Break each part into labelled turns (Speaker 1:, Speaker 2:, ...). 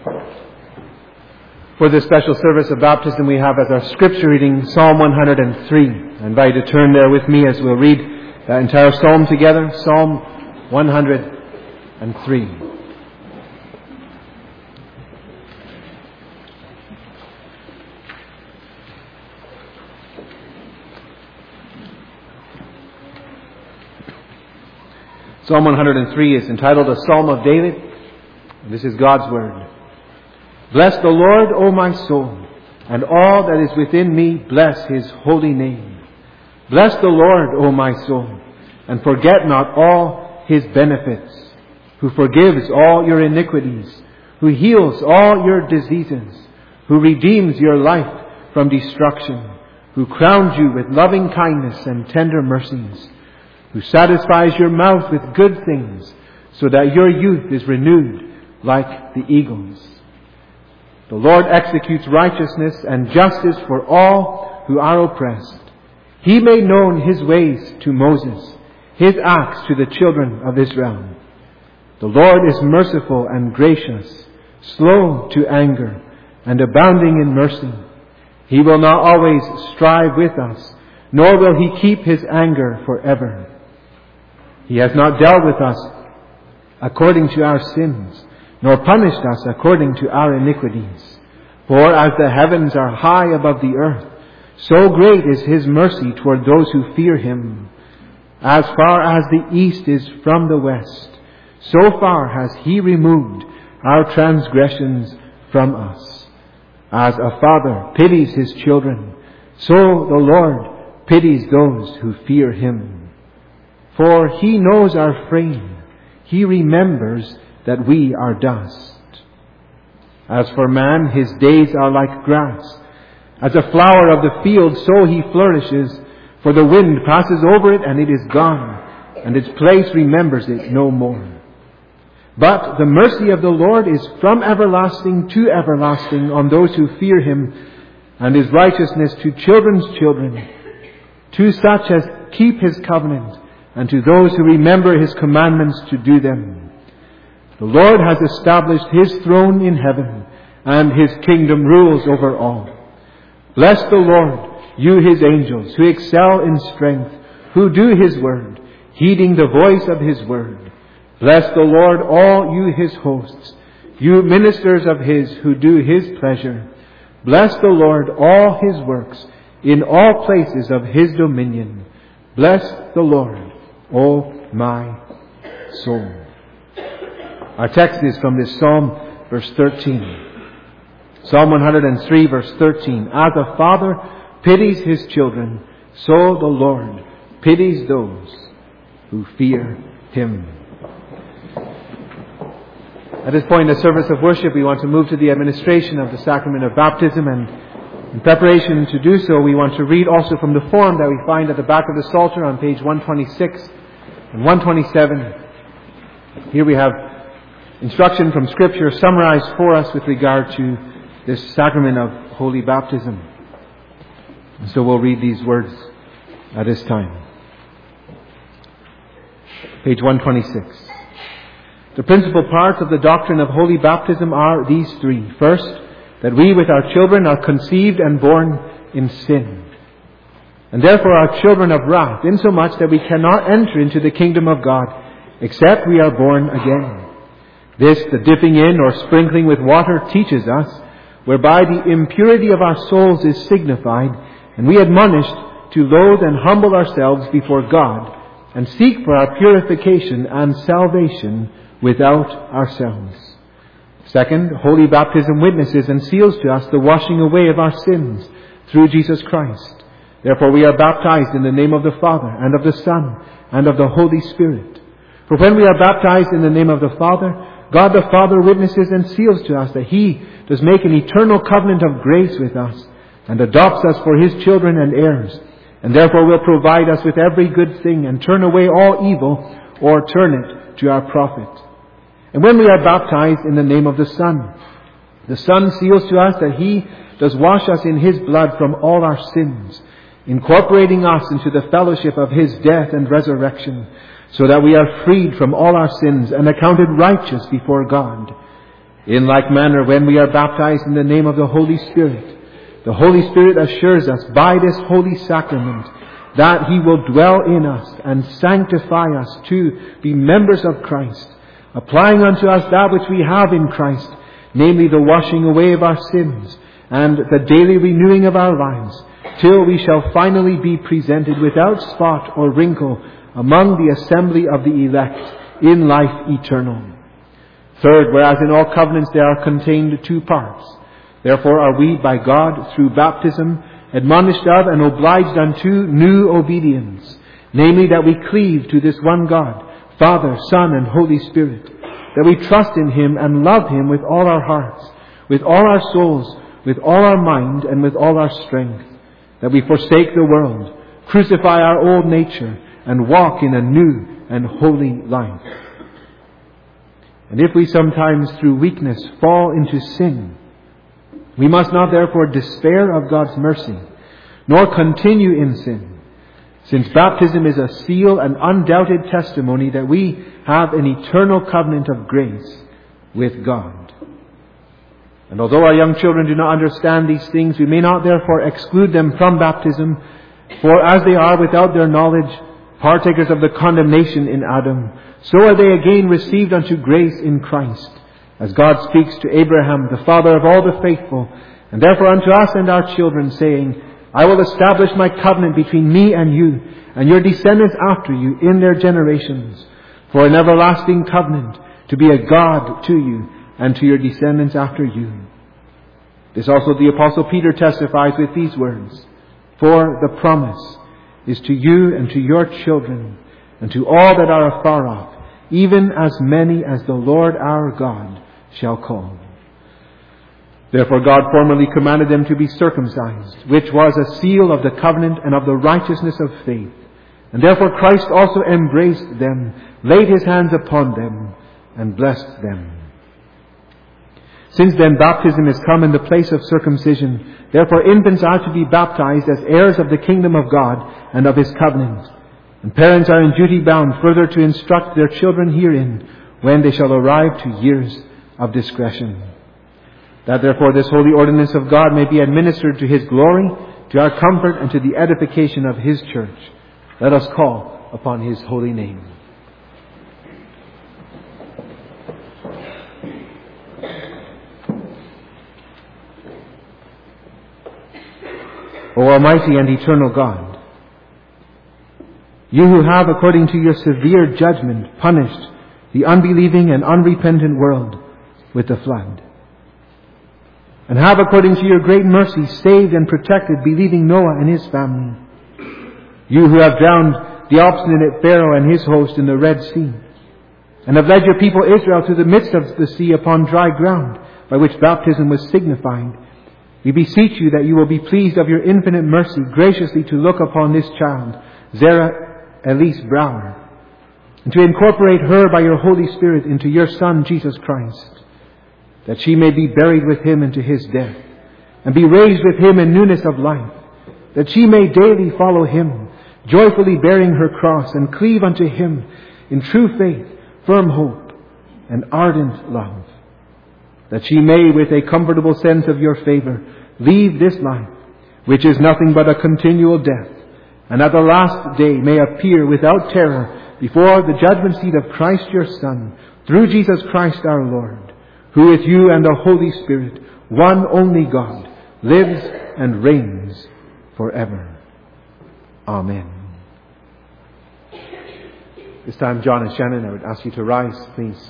Speaker 1: For this special service of baptism, we have as our scripture reading Psalm 103. I invite you to turn there with me as we'll read that entire psalm together. Psalm 103. Psalm 103 is entitled A Psalm of David. This is God's Word. Bless the Lord, O my soul, and all that is within me, bless His holy name. Bless the Lord, O my soul, and forget not all His benefits, who forgives all your iniquities, who heals all your diseases, who redeems your life from destruction, who crowns you with loving kindness and tender mercies, who satisfies your mouth with good things, so that your youth is renewed like the eagles. The Lord executes righteousness and justice for all who are oppressed. He made known His ways to Moses, His acts to the children of Israel. The Lord is merciful and gracious, slow to anger, and abounding in mercy. He will not always strive with us, nor will He keep His anger forever. He has not dealt with us according to our sins, nor punished us according to our iniquities. For as the heavens are high above the earth, so great is His mercy toward those who fear Him. As far as the east is from the west, so far has He removed our transgressions from us. As a father pities his children, so the Lord pities those who fear Him. For He knows our frame. He remembers that we are dust. As for man, his days are like grass. As a flower of the field, so he flourishes. For the wind passes over it, and it is gone, and its place remembers it no more. But the mercy of the Lord is from everlasting to everlasting on those who fear Him, and His righteousness to children's children, to such as keep His covenant, and to those who remember His commandments to do them. The Lord has established His throne in heaven, and His kingdom rules over all. Bless the Lord, you His angels, who excel in strength, who do His word, heeding the voice of His word. Bless the Lord, all you His hosts, you ministers of His who do His pleasure. Bless the Lord, all His works, in all places of His dominion. Bless the Lord, O my soul. Our text is from this Psalm, verse 13. Psalm 103, verse 13. As a father pities his children, so the Lord pities those who fear Him. At this point in the service of worship, we want to move to the administration of the sacrament of baptism, and in preparation to do so, we want to read also from the form that we find at the back of the Psalter on page 126 and 127. Here we have instruction from Scripture summarized for us with regard to this sacrament of holy baptism. And so we'll read these words at this time. Page 126. The principal parts of the doctrine of holy baptism are these three. First, that we with our children are conceived and born in sin, and therefore are children of wrath, insomuch that we cannot enter into the kingdom of God except we are born again. This the dipping in or sprinkling with water teaches us, whereby the impurity of our souls is signified, and we admonished to loathe and humble ourselves before God, and seek for our purification and salvation without ourselves. Second, holy baptism witnesses and seals to us the washing away of our sins through Jesus Christ. Therefore we are baptized in the name of the Father, and of the Son, and of the Holy Spirit. For when we are baptized in the name of the Father, God the Father witnesses and seals to us that He does make an eternal covenant of grace with us, and adopts us for His children and heirs, and therefore will provide us with every good thing, and turn away all evil, or turn it to our profit. And when we are baptized in the name of the Son seals to us that He does wash us in His blood from all our sins, incorporating us into the fellowship of His death and resurrection, so that we are freed from all our sins and accounted righteous before God. In like manner, when we are baptized in the name of the Holy Spirit assures us by this holy sacrament that He will dwell in us and sanctify us to be members of Christ, applying unto us that which we have in Christ, namely the washing away of our sins and the daily renewing of our lives, till we shall finally be presented without spot or wrinkle among the assembly of the elect in life eternal. Third, whereas in all covenants there are contained two parts, therefore are we by God through baptism admonished of and obliged unto new obedience, namely that we cleave to this one God, Father, Son, and Holy Spirit, that we trust in Him and love Him with all our hearts, with all our souls, with all our mind, and with all our strength, that we forsake the world, crucify our old nature, and walk in a new and holy life. And if we sometimes through weakness fall into sin, we must not therefore despair of God's mercy, nor continue in sin, since baptism is a seal and undoubted testimony that we have an eternal covenant of grace with God. And although our young children do not understand these things, we may not therefore exclude them from baptism, for as they are without their knowledge partakers of the condemnation in Adam, so are they again received unto grace in Christ, as God speaks to Abraham, the father of all the faithful, and therefore unto us and our children, saying, I will establish my covenant between me and you, and your descendants after you in their generations, for an everlasting covenant, to be a God to you, and to your descendants after you. This also the Apostle Peter testifies with these words, for the promise is to you and to your children, and to all that are afar off, even as many as the Lord our God shall call. Therefore God formerly commanded them to be circumcised, which was a seal of the covenant and of the righteousness of faith. And therefore Christ also embraced them, laid His hands upon them, and blessed them. Since then baptism is come in the place of circumcision, therefore infants are to be baptized as heirs of the kingdom of God and of His covenant. And parents are in duty bound further to instruct their children herein when they shall arrive to years of discretion. That therefore this holy ordinance of God may be administered to His glory, to our comfort, and to the edification of His church, let us call upon His holy name. O Almighty and eternal God, You who have, according to Your severe judgment, punished the unbelieving and unrepentant world with the flood, and have, according to Your great mercy, saved and protected believing Noah and his family, You who have drowned the obstinate Pharaoh and his host in the Red Sea, and have led Your people Israel to the midst of the sea upon dry ground, by which baptism was signified, we beseech You that You will be pleased of Your infinite mercy graciously to look upon this child, Zara Elise Brower, and to incorporate her by Your Holy Spirit into Your Son, Jesus Christ, that she may be buried with Him into His death, and be raised with Him in newness of life, that she may daily follow Him, joyfully bearing her cross, and cleave unto Him in true faith, firm hope, and ardent love, that she may, with a comfortable sense of Your favor, leave this life, which is nothing but a continual death, and at the last day may appear without terror before the judgment seat of Christ Your Son, through Jesus Christ our Lord, who with You and the Holy Spirit, one only God, lives and reigns forever. Amen. This time, John and Shannon, I would ask you to rise, please.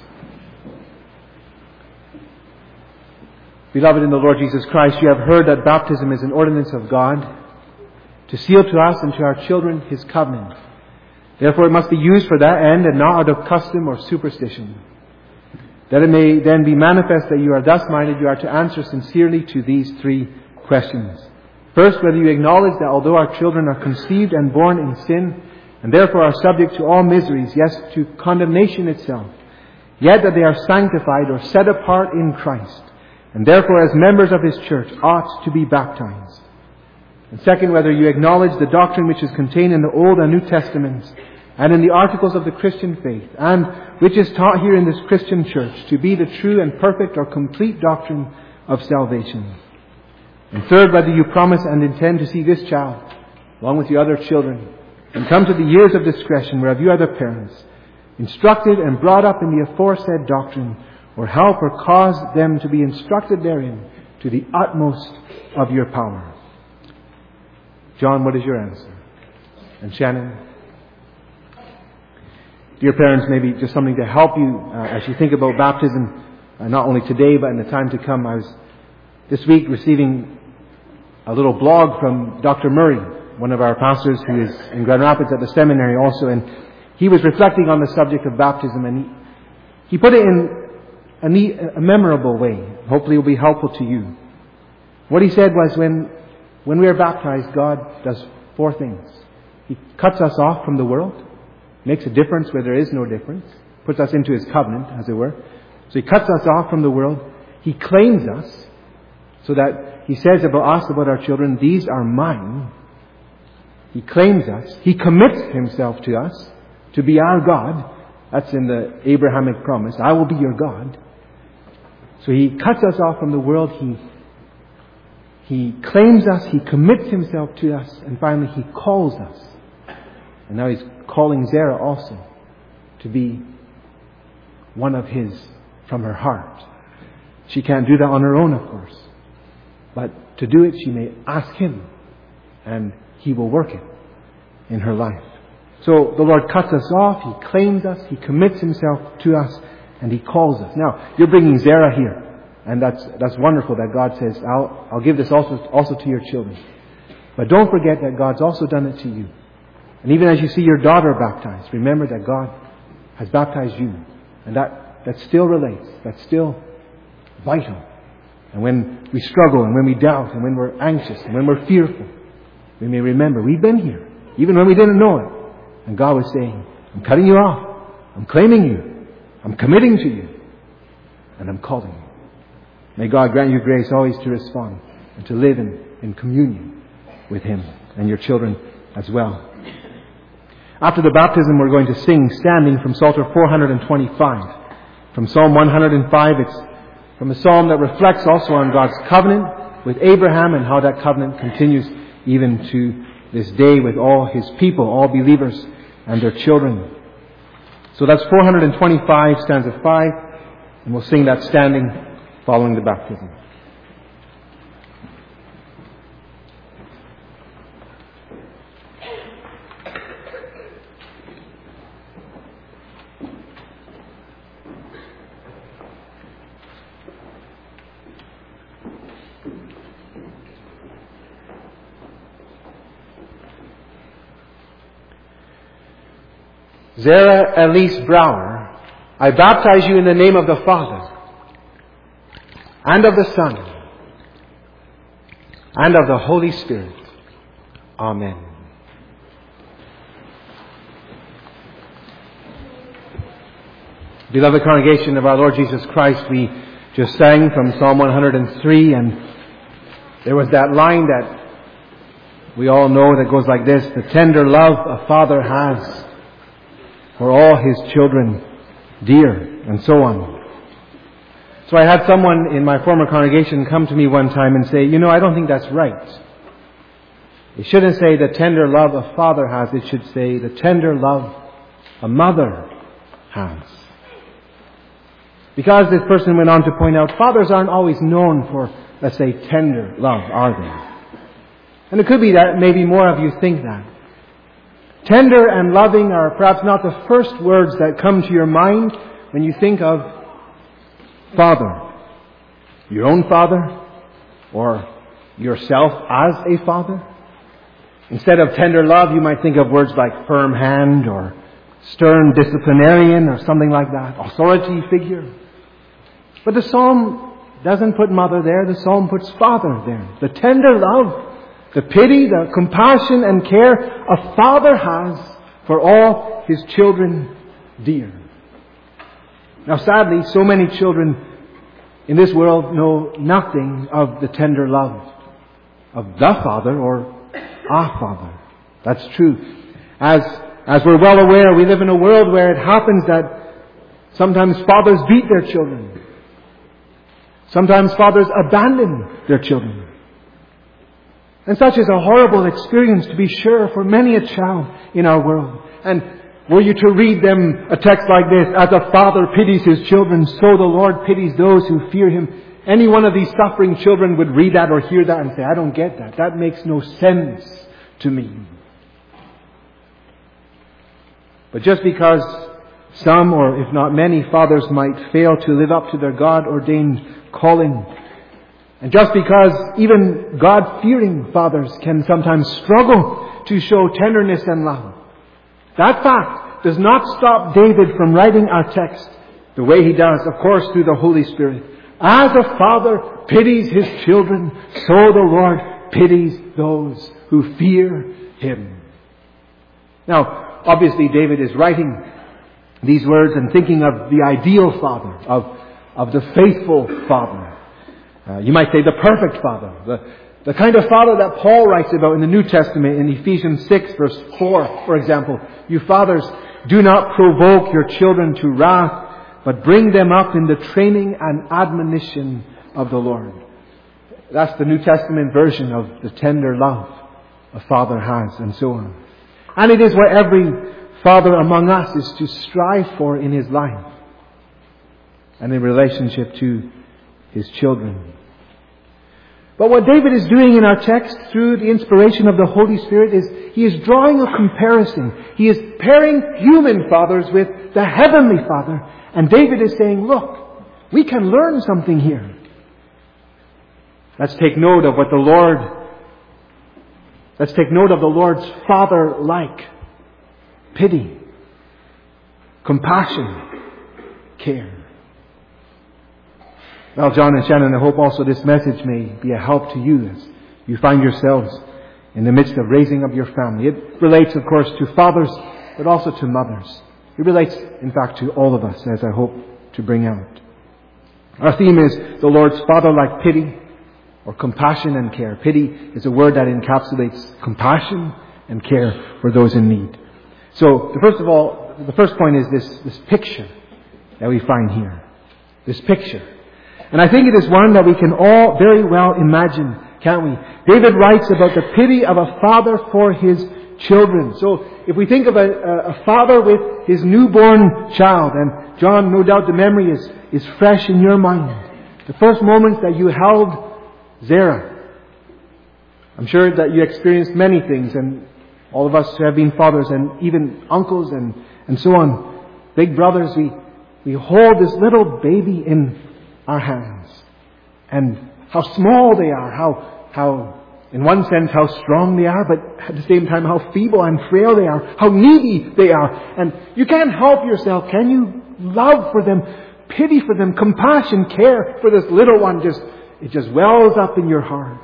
Speaker 1: Beloved in the Lord Jesus Christ, you have heard that baptism is an ordinance of God to seal to us and to our children His covenant. Therefore it must be used for that end and not out of custom or superstition. That it may then be manifest that you are thus minded, you are to answer sincerely to these three questions. First, whether you acknowledge that although our children are conceived and born in sin, and therefore are subject to all miseries, yes, to condemnation itself, yet that they are sanctified or set apart in Christ, and therefore as members of His church ought to be baptized. And second, whether you acknowledge the doctrine which is contained in the Old and New Testaments, and in the articles of the Christian faith, and which is taught here in this Christian church to be the true and perfect or complete doctrine of salvation. And third, whether you promise and intend to see this child, along with the other children, and come to the years of discretion whereof you are the parents, instructed and brought up in the aforesaid doctrine, or help or cause them to be instructed therein to the utmost of your power. John, what is your answer? And Shannon? Dear parents, maybe just something to help you as you think about baptism, not only today but in the time to come. I was this week receiving a little blog from Dr. Murray, one of our pastors who is in Grand Rapids at the seminary also, and he was reflecting on the subject of baptism, and he put it in a memorable way. Hopefully it will be helpful to you. What he said was, when we are baptized, God does four things. He cuts us off from the world, makes a difference where there is no difference, puts us into His covenant, as it were. So He cuts us off from the world. He claims us, so that He says about us, about our children, these are mine. He claims us. He commits Himself to us to be our God. That's in the Abrahamic promise. I will be your God. So He cuts us off from the world. He claims us. He commits Himself to us. And finally, He calls us. And now He's calling Zara also to be one of His from her heart. She can't do that on her own, of course. But to do it, she may ask Him. And He will work it in her life. So the Lord cuts us off. He claims us. He commits Himself to us. And He calls us. Now, you're bringing Zara here. And that's wonderful that God says, I'll give this also to your children. But don't forget that God's also done it to you. And even as you see your daughter baptized, remember that God has baptized you. And that still relates. That's still vital. And when we struggle, and when we doubt, and when we're anxious, and when we're fearful, we may remember we've been here, even when we didn't know it. And God was saying, I'm cutting you off. I'm claiming you. I'm committing to you. And I'm calling you. May God grant you grace always to respond and to live in communion with Him and your children as well. After the baptism, we're going to sing standing from Psalter 425. From Psalm 105, it's from a psalm that reflects also on God's covenant with Abraham and how that covenant continues even to this day with all His people, all believers and their children. So that's 425, stanza 5, and we'll sing that standing following the baptism. Zara Elise Brower, I baptize you in the name of the Father, and of the Son, and of the Holy Spirit. Amen. Beloved congregation of our Lord Jesus Christ, we just sang from Psalm 103, and there was that line that we all know that goes like this: the tender love a father has for all his children dear, and so on. So I had someone in my former congregation come to me one time and say, I don't think that's right. It shouldn't say the tender love a father has. It should say the tender love a mother has. Because this person went on to point out, fathers aren't always known for, let's say, tender love, are they? And it could be that maybe more of you think that. Tender and loving are perhaps not the first words that come to your mind when you think of father. Your own father, or yourself as a father. Instead of tender love, you might think of words like firm hand or stern disciplinarian or something like that. Authority figure. But the psalm doesn't put mother there. The psalm puts father there. The tender love, the pity, the compassion and care a father has for all his children dear. Now sadly, so many children in this world know nothing of the tender love of the Father or our Father. That's true. As As we're well aware, we live in a world where it happens that sometimes fathers beat their children. Sometimes fathers abandon their children. And such is a horrible experience, to be sure, for many a child in our world. And were you to read them a text like this, as a father pities his children, so the Lord pities those who fear Him. Any one of these suffering children would read that or hear that and say, I don't get that. That makes no sense to me. But just because some, or if not many, fathers might fail to live up to their God-ordained calling, and just because even God-fearing fathers can sometimes struggle to show tenderness and love, that fact does not stop David from writing our text the way he does, of course, through the Holy Spirit. As a father pities his children, so the Lord pities those who fear Him. Now, obviously David is writing these words and thinking of the ideal father, of the faithful father. You might say the perfect father. The kind of father that Paul writes about in the New Testament in Ephesians 6 verse 4, for example. You fathers, do not provoke your children to wrath, but bring them up in the training and admonition of the Lord. That's the New Testament version of the tender love a father has, and so on. And it is what every father among us is to strive for in his life and in relationship to his children. But what David is doing in our text through the inspiration of the Holy Spirit is he is drawing a comparison. He is pairing human fathers with the Heavenly Father. And David is saying, look, we can learn something here. Let's take note of the Lord's father-like pity, compassion, care. Well, John and Shannon, I hope also this message may be a help to you as you find yourselves in the midst of raising up your family. It relates, of course, to fathers, but also to mothers. It relates, in fact, to all of us, as I hope to bring out. Our theme is the Lord's father-like pity, or compassion and care. Pity is a word that encapsulates compassion and care for those in need. So, the first point is this picture that we find here. This picture. And I think it is one that we can all very well imagine, can't we? David writes about the pity of a father for his children. So if we think of a father with his newborn child, and John, no doubt the memory is fresh in your mind. The first moments that you held Zara. I'm sure that you experienced many things, and all of us who have been fathers, and even uncles and so on, big brothers, we hold this little baby in our hands. And how small they are, how in one sense how strong they are, but at the same time how feeble and frail they are, how needy they are. And you can't help yourself, can you? Love for them, pity for them, compassion, care for this little one, it just wells up in your heart.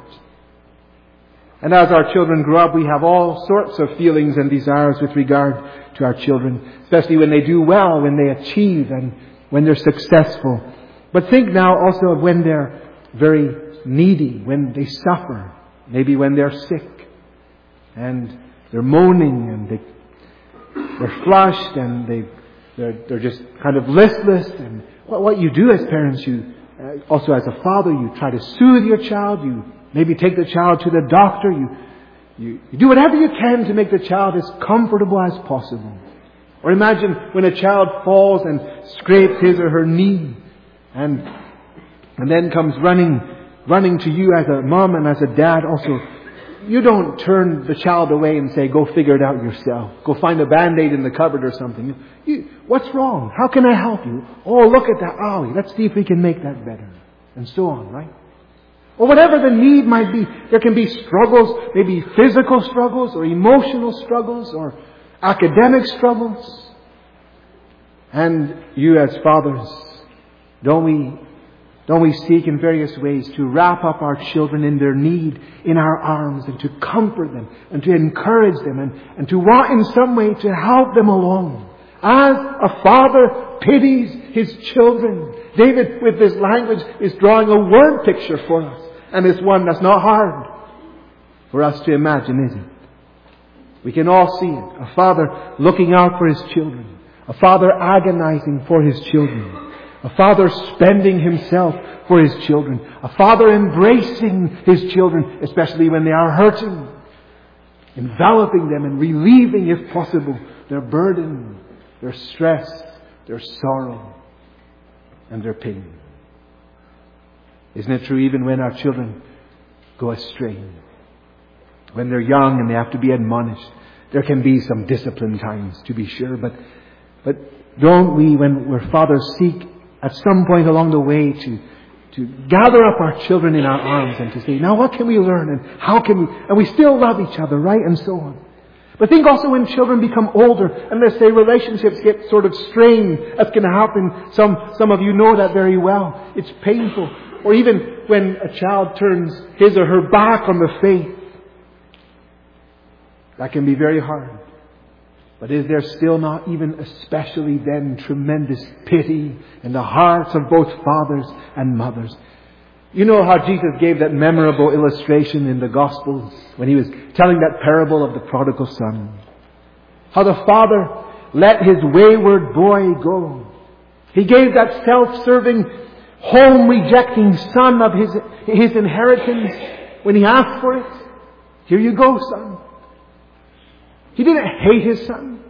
Speaker 1: And as our children grow up, we have all sorts of feelings and desires with regard to our children, especially when they do well, when they achieve, and when they're successful. But think now also of when they're very needy, when they suffer, maybe when they're sick, and they're moaning, and they're flushed, and they're just kind of listless. And what you do as parents, also as a father, you try to soothe your child. You maybe take the child to the doctor. You do whatever you can to make the child as comfortable as possible. Or imagine when a child falls and scrapes his or her knee, and then comes running to you as a mom and as a dad also. You don't turn the child away and say, go figure it out yourself. Go find a Band-Aid in the cupboard or something. What's wrong? How can I help you? Oh, look at that. Oh, let's see if we can make that better. And so on, right? Or whatever the need might be. There can be struggles, maybe physical struggles or emotional struggles or academic struggles. And you as fathers, don't we seek in various ways to wrap up our children in their need in our arms, and to comfort them and to encourage them and to want in some way to help them along? As a father pities his children, David with this language is drawing a word picture for us. And it's one that's not hard for us to imagine, is it? We can all see it. A father looking out for his children. A father agonizing for his children. A father spending himself for his children. A father embracing his children, especially when they are hurting. Enveloping them and relieving, if possible, their burden, their stress, their sorrow, and their pain. Isn't it true even when our children go astray? When they're young and they have to be admonished, there can be some discipline times, to be sure. But don't we, when we're fathers, seek at some point along the way to gather up our children in our arms and to say, now what can we learn and how can we, and we still love each other, right? And so on. But think also when children become older and let's say relationships get sort of strained, that's going to happen. Some of you know that very well. It's painful. Or even when a child turns his or her back on the faith. That can be very hard. But is there still not, even especially then, tremendous pity in the hearts of both fathers and mothers? You know how Jesus gave that memorable illustration in the Gospels when He was telling that parable of the prodigal son. How the father let his wayward boy go. He gave that self-serving, home-rejecting son of his inheritance when he asked for it. Here you go, son. He didn't hate his son.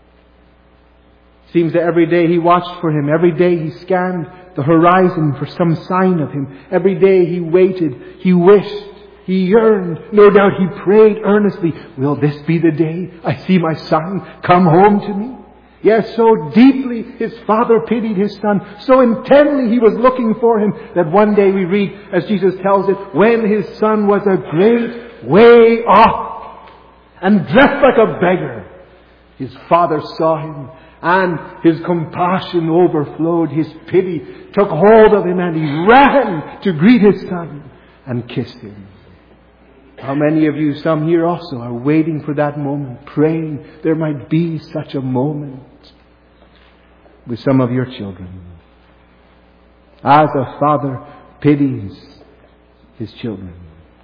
Speaker 1: Seems that every day he watched for him. Every day he scanned the horizon for some sign of him. Every day he waited. He wished. He yearned. No doubt he prayed earnestly. Will this be the day I see my son come home to me? Yes, so deeply his father pitied his son. So intently he was looking for him that one day we read, as Jesus tells it, when his son was a great way off and dressed like a beggar, his father saw him and his compassion overflowed. His pity took hold of him and he ran to greet his son and kissed him. How many of you, some here also, are waiting for that moment, praying there might be such a moment with some of your children? As a father pities his children.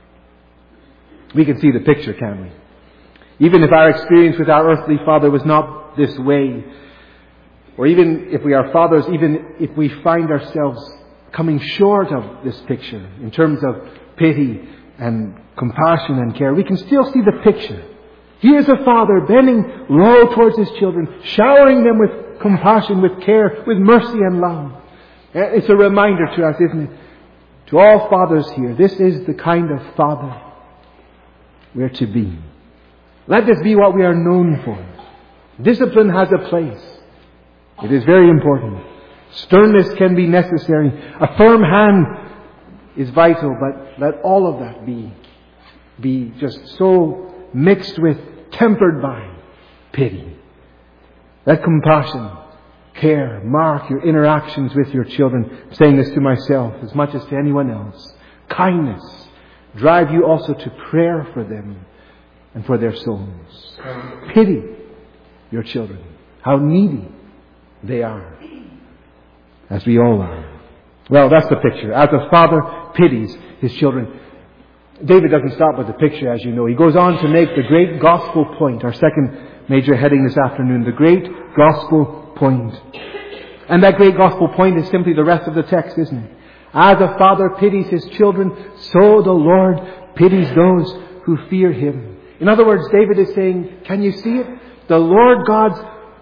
Speaker 1: We can see the picture, can't we? Even if our experience with our earthly father was not this way, or even if we are fathers, even if we find ourselves coming short of this picture in terms of pity and compassion and care, we can still see the picture. Here's a father bending low towards his children, showering them with compassion, with care, with mercy and love. It's a reminder to us, isn't it? To all fathers here, this is the kind of father we're to be. Let this be what we are known for. Discipline has a place. It is very important. Sternness can be necessary. A firm hand is vital, but let all of that be just so mixed with, tempered by pity. Let compassion, care, mark your interactions with your children. I'm saying this to myself as much as to anyone else. Kindness drive you also to prayer for them and for their souls. Pity your children. How needy they are. As we all are. Well, that's the picture. As a father pities his children. David doesn't stop with the picture, as you know. He goes on to make the great gospel point, our second major heading this afternoon, the great gospel point. And that great gospel point is simply the rest of the text, isn't it? As a father pities his children, so the Lord pities those who fear Him. In other words, David is saying, can you see it? The Lord God's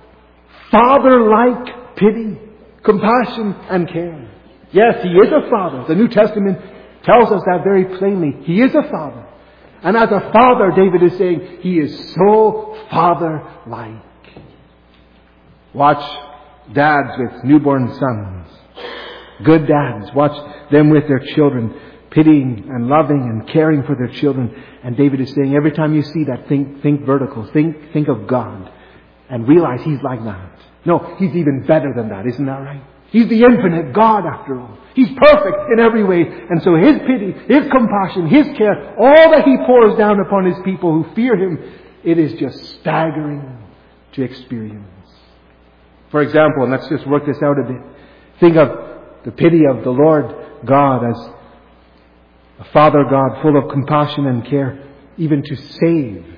Speaker 1: father-like pity, compassion and care. Yes, He is a father. The New Testament tells us that very plainly. He is a father. And as a father, David is saying, He is so father-like. Watch dads with newborn sons. Good dads. Watch them with their children, pitying and loving and caring for their children. And David is saying, every time you see that, think vertical. Think of God. And realize He's like that. No, He's even better than that. Isn't that right? He's the infinite God after all. He's perfect in every way. And so His pity, His compassion, His care, all that He pours down upon His people who fear Him, it is just staggering to experience. For example, and let's just work this out a bit. Think of the pity of the Lord God as a Father God full of compassion and care, even to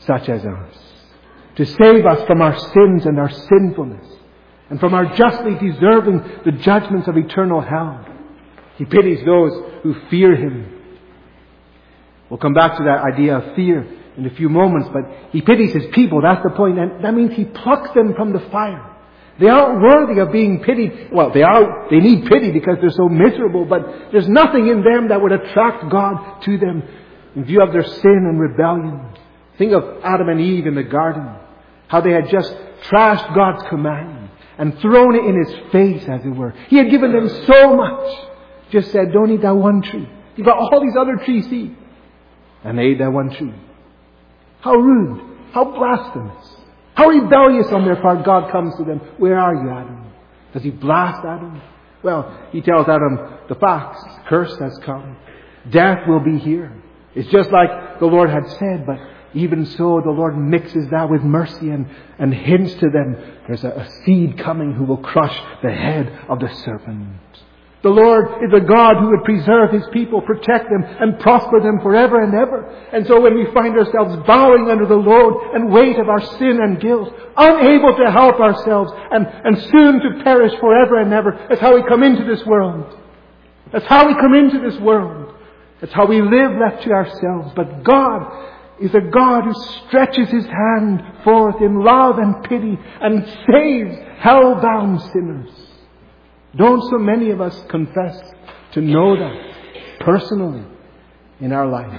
Speaker 1: such as us, to save us from our sins and our sinfulness, and from our justly deserving the judgments of eternal hell. He pities those who fear Him. We'll come back to that idea of fear in a few moments, but He pities His people. That's the point. And that means He plucks them from the fire. They aren't worthy of being pitied. Well, they need pity because they're so miserable, but there's nothing in them that would attract God to them in view of their sin and rebellion. Think of Adam and Eve in the garden. How they had just trashed God's command and thrown it in His face, as it were. He had given them so much. Just said, don't eat that one tree. You've got all these other trees to eat. And they ate that one tree. How rude. How blasphemous. How rebellious on their part. God comes to them. Where are you, Adam? Does He blast Adam? Well, He tells Adam, the facts. Curse has come. Death will be here. It's just like the Lord had said, but even so, the Lord mixes that with mercy and hints to them there's a seed coming who will crush the head of the serpent. The Lord is a God who would preserve His people, protect them, and prosper them forever and ever. And so when we find ourselves bowing under the load and weight of our sin and guilt, unable to help ourselves, and soon to perish forever and ever, that's how we come into this world. That's how we come into this world. That's how we live left to ourselves. But God is a God who stretches His hand forth in love and pity and saves hell-bound sinners. Don't so many of us confess to know that personally in our life?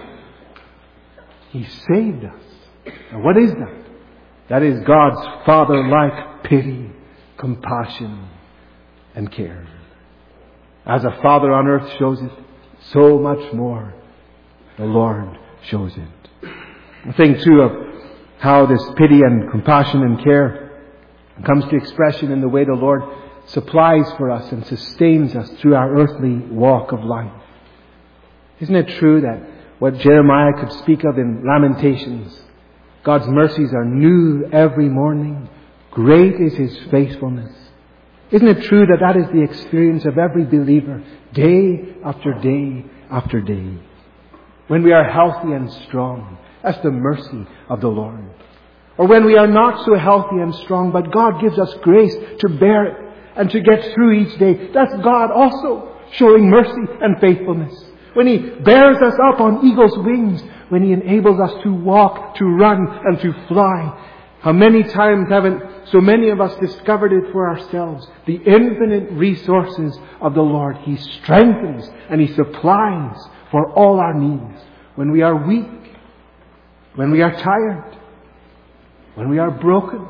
Speaker 1: He saved us. And what is that? That is God's Father-like pity, compassion, and care. As a Father on earth shows it, so much more the Lord shows it. I think too of how this pity and compassion and care comes to expression in the way the Lord supplies for us and sustains us through our earthly walk of life. Isn't it true that what Jeremiah could speak of in Lamentations, God's mercies are new every morning, great is His faithfulness? Isn't it true that that is the experience of every believer, day after day after day? When we are healthy and strong, that's the mercy of the Lord. Or when we are not so healthy and strong, but God gives us grace to bear it and to get through each day, that's God also showing mercy and faithfulness. When He bears us up on eagle's wings, when He enables us to walk, to run, and to fly. How many times haven't so many of us discovered it for ourselves? The infinite resources of the Lord. He strengthens and He supplies for all our needs. When we are weak, when we are tired, when we are broken.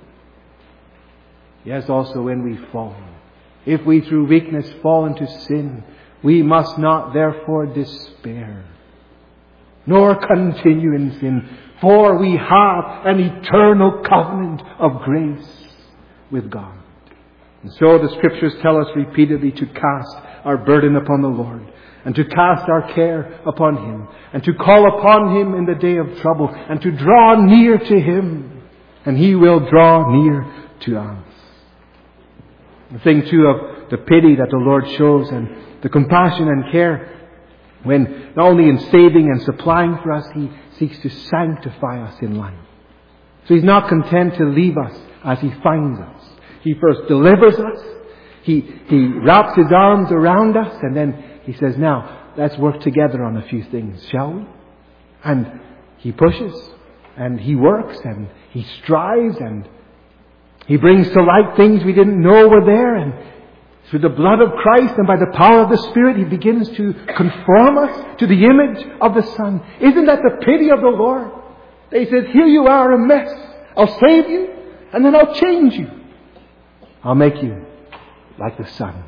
Speaker 1: Yes, also when we fall. If we through weakness fall into sin, we must not therefore despair, nor continue in sin, for we have an eternal covenant of grace with God. And so the Scriptures tell us repeatedly to cast our burden upon the Lord, and to cast our care upon Him, and to call upon Him in the day of trouble, and to draw near to Him, and He will draw near to us. The thing too of the pity that the Lord shows and the compassion and care when not only in saving and supplying for us, He seeks to sanctify us in life. So He's not content to leave us as He finds us. He first delivers us. He wraps His arms around us, and then He says, now let's work together on a few things, shall we? And He pushes and He works and He strives and He brings to light things we didn't know were there, and through the blood of Christ and by the power of the Spirit, He begins to conform us to the image of the Son. Isn't that the pity of the Lord? He says, here you are, a mess. I'll save you, and then I'll change you. I'll make you like the Son.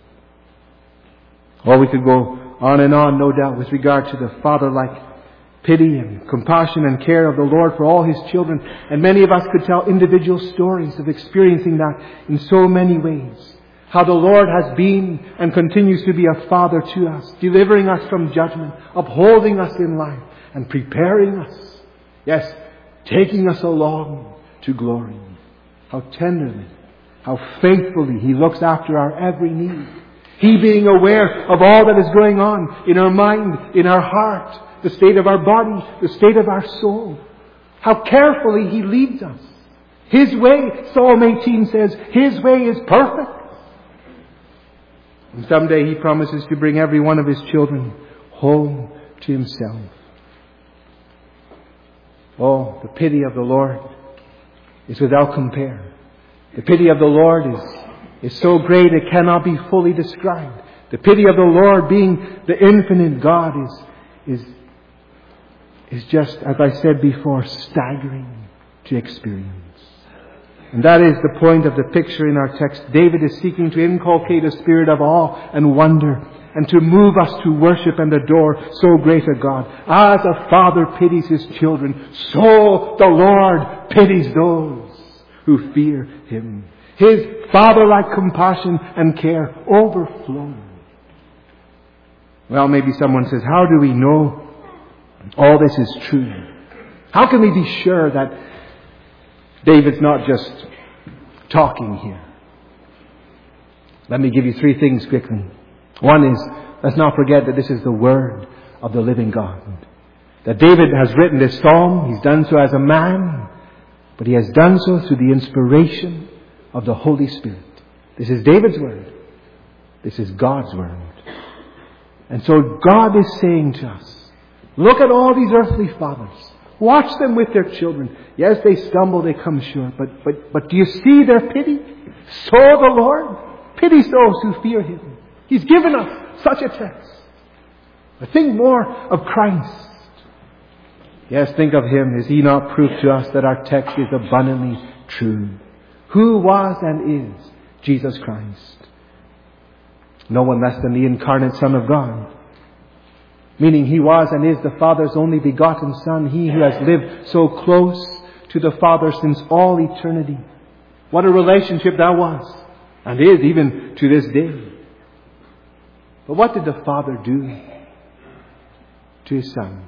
Speaker 1: Or we could go on and on, no doubt, with regard to the Father-like pity and compassion and care of the Lord for all His children. And many of us could tell individual stories of experiencing that in so many ways. How the Lord has been and continues to be a Father to us, delivering us from judgment, upholding us in life, and preparing us. Yes, taking us along to glory. How tenderly, how faithfully He looks after our every need. He being aware of all that is going on in our mind, in our heart, the state of our body, the state of our soul. How carefully He leads us. His way, Psalm 18 says, His way is perfect. And someday He promises to bring every one of His children home to Himself. Oh, the pity of the Lord is without compare. The pity of the Lord is so great it cannot be fully described. The pity of the Lord, being the infinite God, is just, as I said before, staggering to experience. And that is the point of the picture in our text. David is seeking to inculcate a spirit of awe and wonder, and to move us to worship and adore so great a God. As a father pities his children, so the Lord pities those who fear Him. His father-like compassion and care overflows. Well, maybe someone says, how do we know all this is true? How can we be sure that David's not just talking here? Let me give you three things quickly. One is, let's not forget that this is the Word of the living God. That David has written this psalm. He's done so as a man, but he has done so through the inspiration of the Holy Spirit. This is David's Word. This is God's Word. And so God is saying to us, look at all these earthly fathers. Watch them with their children. Yes, they stumble, they come short. But do you see their pity? So the Lord pities those who fear Him. He's given us such a text. But think more of Christ. Yes, think of Him. Is He not proof to us that our text is abundantly true? Who was and is Jesus Christ? No one less than the incarnate Son of God. Meaning He was and is the Father's only begotten Son. He who has lived so close to the Father since all eternity. What a relationship that was. And is even to this day. But what did the Father do to His Son?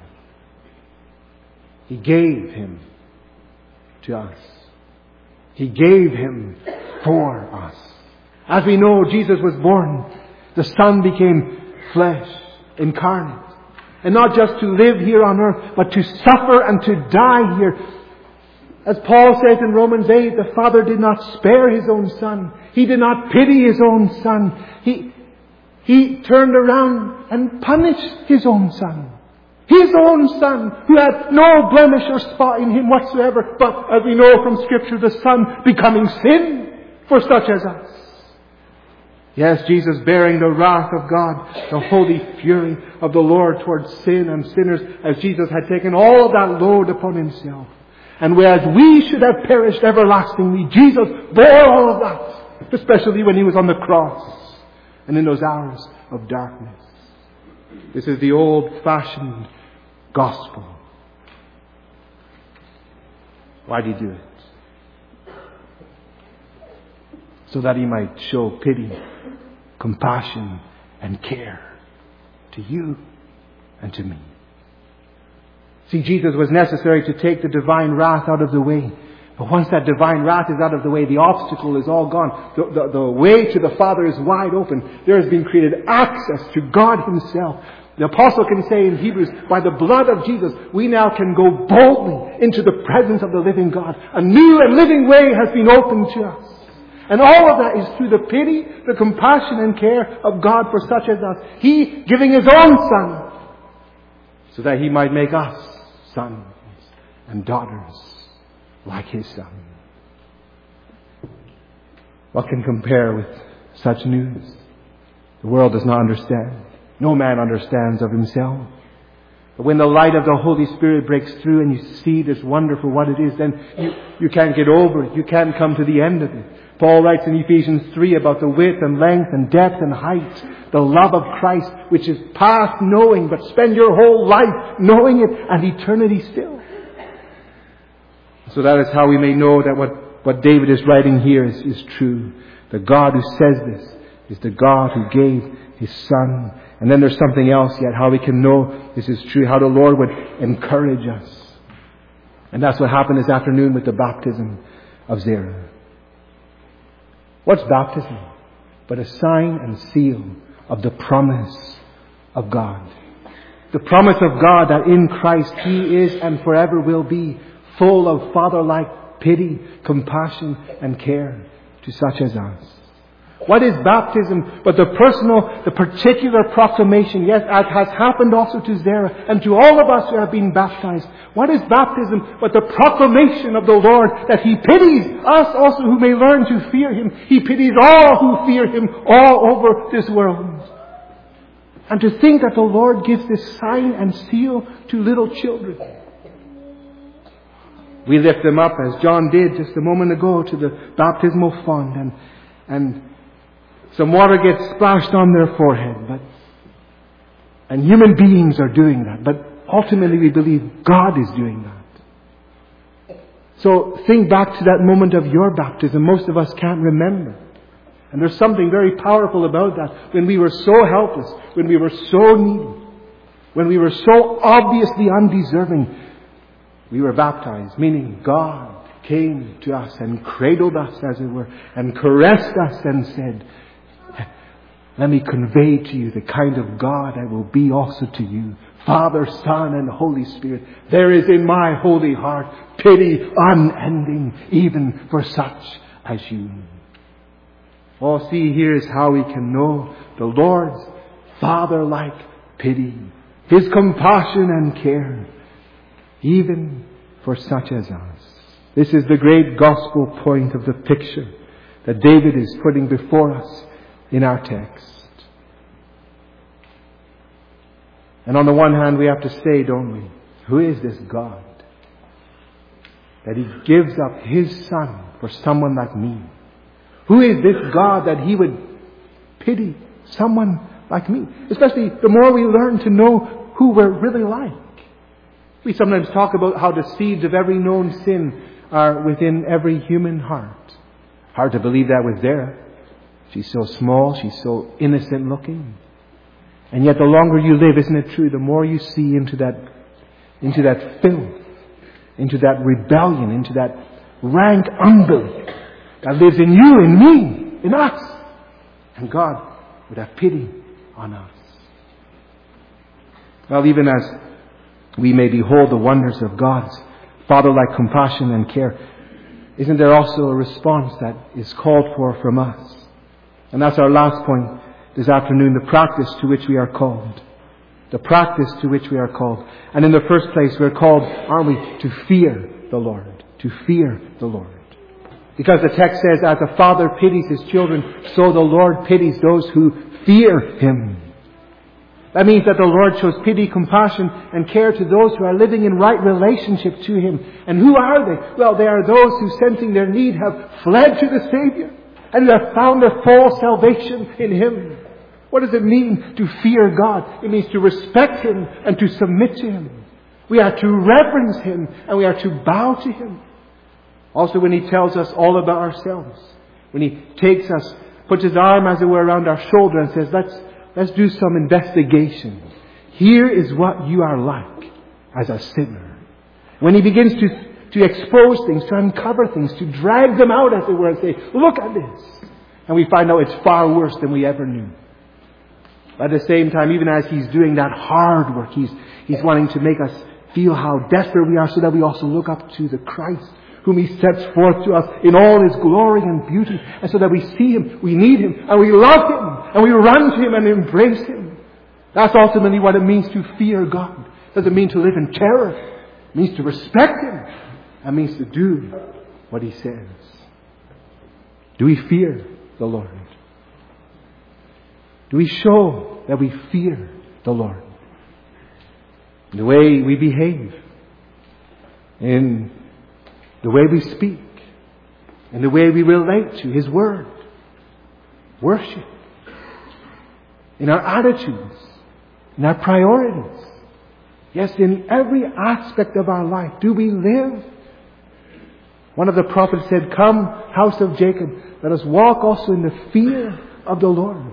Speaker 1: He gave Him to us. He gave Him for us. As we know, Jesus was born. The Son became flesh, incarnate. And not just to live here on earth, but to suffer and to die here. As Paul says in Romans 8, the Father did not spare His own Son. He did not pity His own Son. He turned around and punished His own Son. His own Son, who had no blemish or spot in Him whatsoever. But as we know from Scripture, the Son becoming sin for such as us. Yes, Jesus bearing the wrath of God, the holy fury of the Lord towards sin and sinners, as Jesus had taken all of that load upon Himself. And whereas we should have perished everlastingly, Jesus bore all of that, especially when He was on the cross and in those hours of darkness. This is the old-fashioned gospel. Why did He do it? So that He might show pity, compassion, and care to you and to me. See, Jesus was necessary to take the divine wrath out of the way. But once that divine wrath is out of the way, the obstacle is all gone. The way to the Father is wide open. There has been created access to God Himself. The Apostle can say in Hebrews, by the blood of Jesus, we now can go boldly into the presence of the living God. A new and living way has been opened to us. And all of that is through the pity, the compassion and care of God for such as us. He giving His own Son so that He might make us sons and daughters like His Son. What can compare with such news? The world does not understand. No man understands of himself. But when the light of the Holy Spirit breaks through and you see this wonderful what it is, then you can't get over it. You can't come to the end of it. Paul writes in Ephesians 3 about the width and length and depth and height, the love of Christ, which is past knowing, but spend your whole life knowing it and eternity still. So that is how we may know that what David is writing here is true. The God who says this is the God who gave His Son. And then there's something else yet, how we can know this is true, how the Lord would encourage us. And that's what happened this afternoon with the baptism of Zerah. What's baptism? But a sign and seal of the promise of God. The promise of God that in Christ He is and forever will be full of Father-like pity, compassion, and care to such as us. What is baptism but the personal, the particular proclamation, yes, as has happened also to Zara and to all of us who have been baptized. What is baptism but the proclamation of the Lord that He pities us also who may learn to fear Him. He pities all who fear Him all over this world. And to think that the Lord gives this sign and seal to little children. We lift them up as John did just a moment ago to the baptismal font and some water gets splashed on their forehead, and human beings are doing that. But ultimately we believe God is doing that. So think back to that moment of your baptism. Most of us can't remember. And there's something very powerful about that. When we were so helpless, when we were so needy, when we were so obviously undeserving, we were baptized, meaning God came to us and cradled us, as it were, and caressed us and said, let me convey to you the kind of God I will be also to you. Father, Son, and Holy Spirit. There is in my holy heart pity unending, even for such as you. Oh, see, here's how we can know the Lord's Father-like pity, His compassion and care, even for such as us. This is the great gospel point of the picture that David is putting before us in our text. And on the one hand, we have to say, don't we, who is this God that He gives up His Son for someone like me? Who is this God that He would pity someone like me? Especially the more we learn to know who we're really like. We sometimes talk about how the seeds of every known sin are within every human heart. Hard to believe that with Zara. She's so small, she's so innocent looking. And yet the longer you live, isn't it true, the more you see into that filth, into that rebellion, into that rank unbelief that lives in you, in me, in us. And God would have pity on us. Well, even as we may behold the wonders of God's Father-like compassion and care, isn't there also a response that is called for from us? And that's our last point this afternoon, the practice to which we are called. The practice to which we are called. And in the first place, we're called, aren't we, to fear the Lord. To fear the Lord. Because the text says, as a father pities his children, so the Lord pities those who fear Him. That means that the Lord shows pity, compassion, and care to those who are living in right relationship to Him. And who are they? Well, they are those who, sensing their need, have fled to the Savior and who have found their full salvation in Him. What does it mean to fear God? It means to respect Him and to submit to Him. We are to reverence Him and we are to bow to Him. Also, when He tells us all about ourselves, when He takes us, puts His arm, as it were, around our shoulder and says, let's do some investigation. Here is what you are like as a sinner. When He begins to expose things, to uncover things, to drag them out, as it were, and say, look at this. And we find out it's far worse than we ever knew. But at the same time, even as He's doing that hard work, He's wanting to make us feel how desperate we are, so that we also look up to the Christ whom He sets forth to us in all His glory and beauty. And so that we see Him, we need Him, and we love Him, and we run to Him and embrace Him. That's ultimately what it means to fear God. It doesn't mean to live in terror. It means to respect Him. It means to do what He says. Do we fear the Lord? Do we show that we fear the Lord? In the way we behave, in the way we speak, in the way we relate to His Word, worship, in our attitudes, in our priorities. Yes, in every aspect of our life, do we live? One of the prophets said, come, house of Jacob, let us walk also in the fear of the Lord.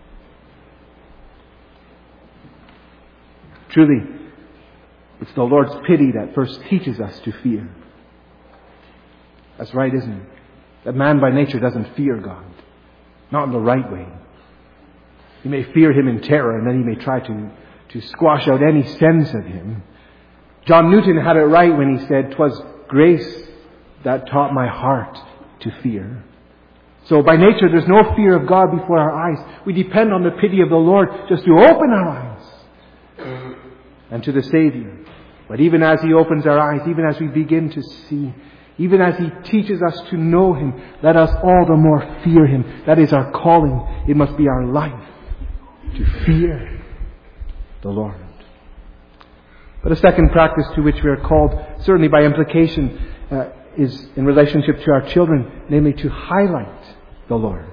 Speaker 1: Truly, it's the Lord's pity that first teaches us to fear. That's right, isn't it? That man by nature doesn't fear God. Not in the right way. He may fear Him in terror, and then he may try to squash out any sense of Him. John Newton had it right when he said, "'Twas grace that taught my heart to fear. So by nature, there's no fear of God before our eyes. We depend on the pity of the Lord just to open our eyes and to the Savior. But even as He opens our eyes, even as we begin to see, even as He teaches us to know Him, let us all the more fear Him. That is our calling. It must be our life to fear the Lord. But a second practice to which we are called, certainly by implication, is in relationship to our children, namely to highlight the Lord.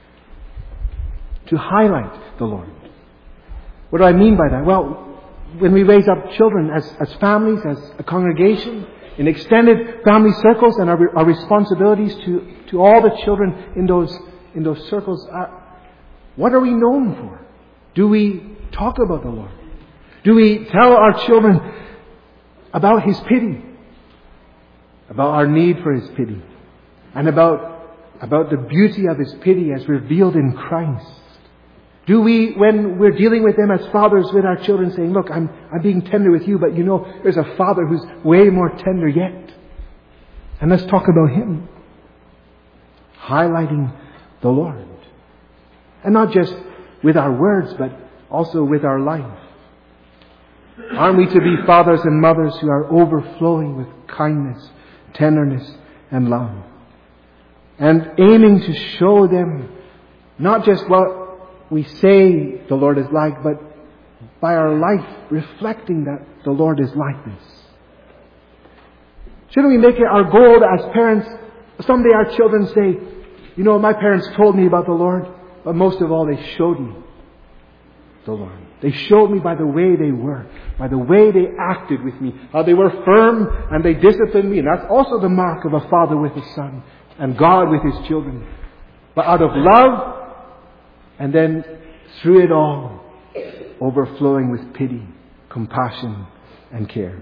Speaker 1: To highlight the Lord. What do I mean by that? Well, when we raise up children as families, as a congregation, in extended family circles, and our responsibilities to all the children in those circles, what are we known for? Do we talk about the Lord? Do we tell our children about His pity? About our need for His pity? And about the beauty of His pity as revealed in Christ? Do we, when we're dealing with them as fathers with our children, saying, look, I'm being tender with you, but you know, there's a Father who's way more tender yet. And let's talk about Him. Highlighting the Lord. And not just with our words, but also with our life. Aren't we to be fathers and mothers who are overflowing with kindness, tenderness, and love? And aiming to show them not just what we say the Lord is like, but by our life reflecting that the Lord is like this. Shouldn't we make it our goal as parents, someday our children say, you know, my parents told me about the Lord, but most of all they showed me the Lord. They showed me by the way they were, by the way they acted with me, how they were firm and they disciplined me. And that's also the mark of a father with a son and God with His children. But out of love, and then through it all, overflowing with pity, compassion, and care.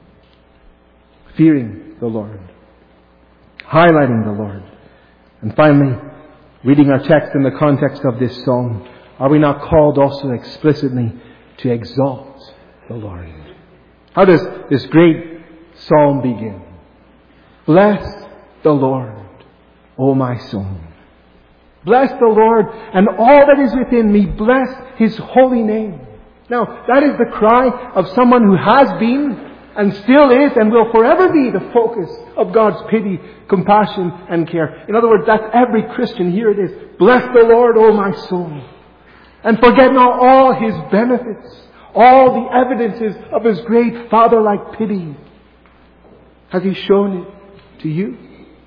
Speaker 1: Fearing the Lord. Highlighting the Lord. And finally, reading our text in the context of this psalm, are we not called also explicitly to exalt the Lord? How does this great psalm begin? Bless the Lord, O my soul. Bless the Lord, and all that is within me, bless His holy name. Now, that is the cry of someone who has been, and still is, and will forever be the focus of God's pity, compassion, and care. In other words, that's every Christian. Here it is. Bless the Lord, O my soul. And forget not all His benefits, all the evidences of His great Father-like pity. Has He shown it to you?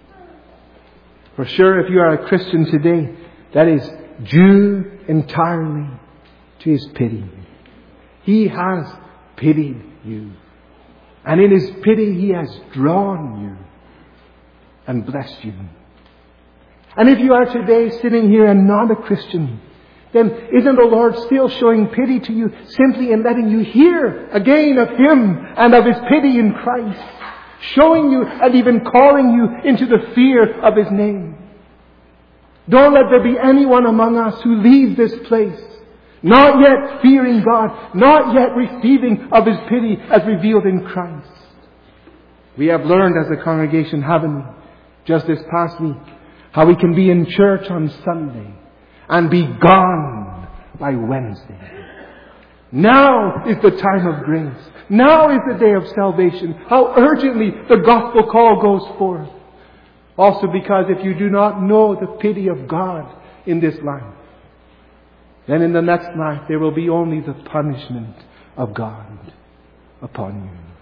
Speaker 1: For sure, if you are a Christian today, that is due entirely to His pity. He has pitied you. And in His pity, He has drawn you and blessed you. And if you are today sitting here and not a Christian, then isn't the Lord still showing pity to you simply in letting you hear again of Him and of His pity in Christ? Showing you and even calling you into the fear of His name. Don't let there be anyone among us who leaves this place not yet fearing God, not yet receiving of His pity as revealed in Christ. We have learned as a congregation, haven't we, just this past week, how we can be in church on Sunday and be gone by Wednesday. Now is the time of grace. Now is the day of salvation. How urgently the gospel call goes forth. Also because if you do not know the pity of God in this life, then in the next life there will be only the punishment of God upon you.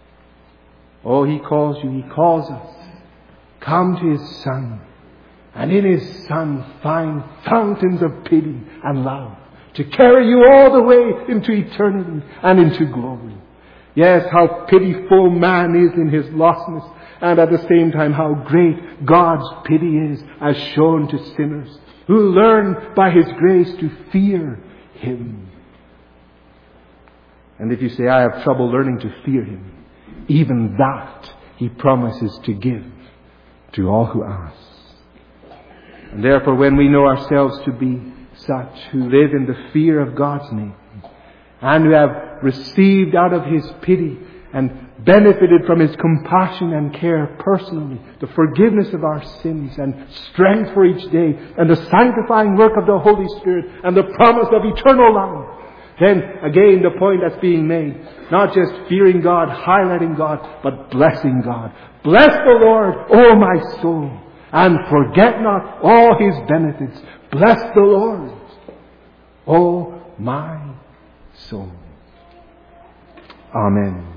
Speaker 1: Oh, He calls you, He calls us. Come to His Son, and in His Son find fountains of pity and love to carry you all the way into eternity and into glory. Yes, how pitiful man is in his lostness, and at the same time how great God's pity is as shown to sinners who learn by His grace to fear Him. And if you say, I have trouble learning to fear Him, even that He promises to give to all who ask. And therefore, when we know ourselves to be such who live in the fear of God's name, and who have received out of His pity and benefited from His compassion and care personally, the forgiveness of our sins and strength for each day, and the sanctifying work of the Holy Spirit and the promise of eternal life, then again the point that's being made, not just fearing God, highlighting God, but blessing God. Bless the Lord, O my soul, and forget not all His benefits. Bless the Lord, O my soul. Amen.